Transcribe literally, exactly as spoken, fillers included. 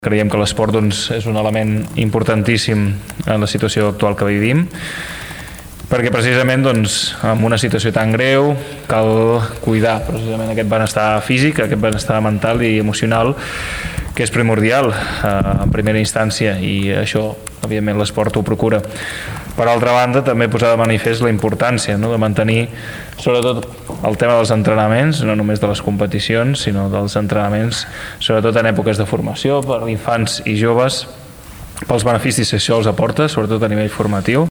Creiem que l'esport doncs, és un element importantíssim en la situació actual que vivim, perquè precisament doncs, en una situació tan greu cal cuidar precisament aquest benestar físic, aquest benestar mental i emocional, que és primordial eh, en primera instància, i això, evidentment, l'esport ho procura. Per altra banda, també posar de manifest la importància no? de mantenir, sobretot, el tema dels entrenaments, no només de les competicions, sinó dels entrenaments, sobretot en èpoques de formació, per infants i joves, pels beneficis que això els aporta, sobretot a nivell formatiu.